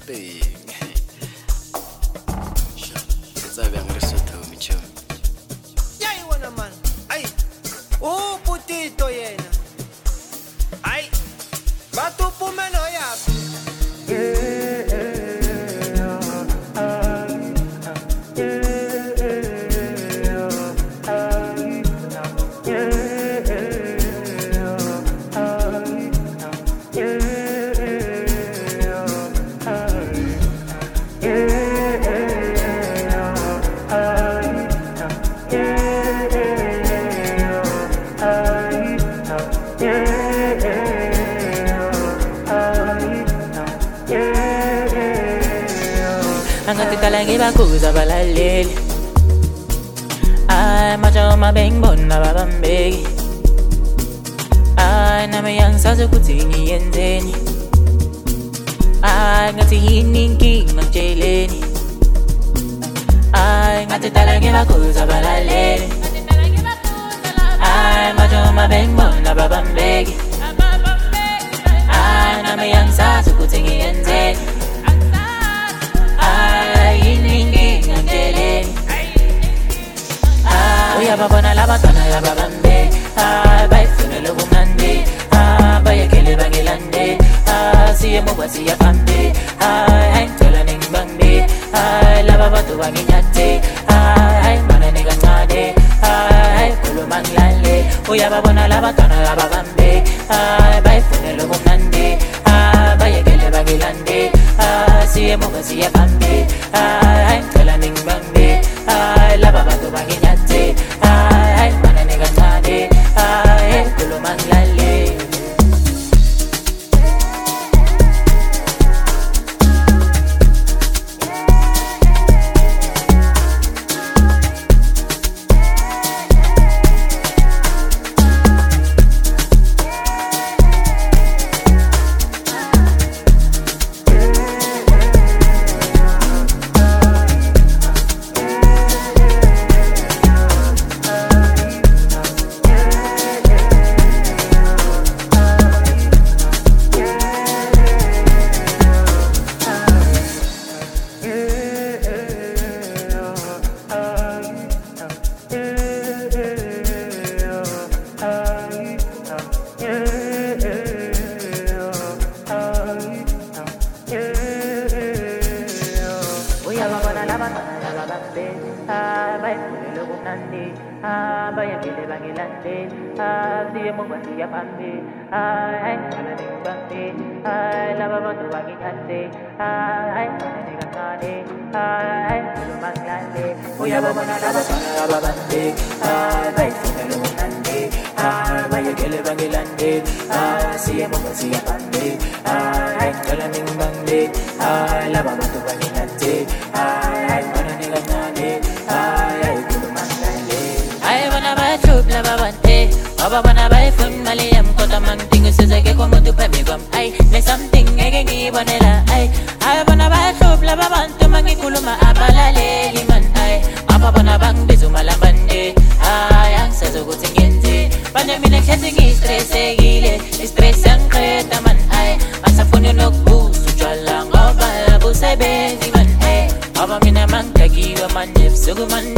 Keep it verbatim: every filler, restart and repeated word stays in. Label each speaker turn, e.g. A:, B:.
A: Big. Sabe ang Lesotho, micho.
B: Yay, wa naman. Ay, oh, putito yena. Ay, batu pumeno yap.
C: Angati talangi bakuza balaleli Ay macho mabengbo na babambegi Ay nami yang sazo kutingi yenzeni Ay ngati hiningi ngjeleni Ay ngati talangi bakuza balaleli Ay macho mabengbo na babambegi Ay nami yang sazo kutingi yenzeni Babana la batana ya babande ah bai funelo bumande ah bai kele bangilande ah siye mo basi ya pambe ah ai tola ning bambe ah la babatu banginyate ah ai mana nega tade ah ai kulo manglale oya babana la batana ya babande ah bai funelo bumande ah bai kele bangilande ah siye mo basi ya pambe ah ai tola ning bambe ah la babatu banginyate Ah, bai funelo bunande, ah, bai akele bangilande, ah, siye mo basi ya pambe, ah, ai kana ning bambe, ah, la baba tu bangilande, ah, ai kana ning kane, ah, ai kulo manglande, oya baba na la baba na baba bande, ah, bai funelo bunande, ah, bai akele bangilande, ah, siye mo basi ya pambe, ah, ai kana ning bambe, ah, la baba tu bangilande, ah, ai kana ning kane. La babante, baba bana bay fun maliyam kota mang tingu sezake ko mutu pe mi gam ay le something ege ni bonela ay ay bana bay shop la babante mangi kuluma abala le liman ay apa bana bang bizu malambande ay ang sezo gutingenzi bana mine khesingi stress egile stress ang kreta man ay asa funyo nokbu sujala ngoba bu sai benzi man ay baba mine mang kagi wa man jip sugu man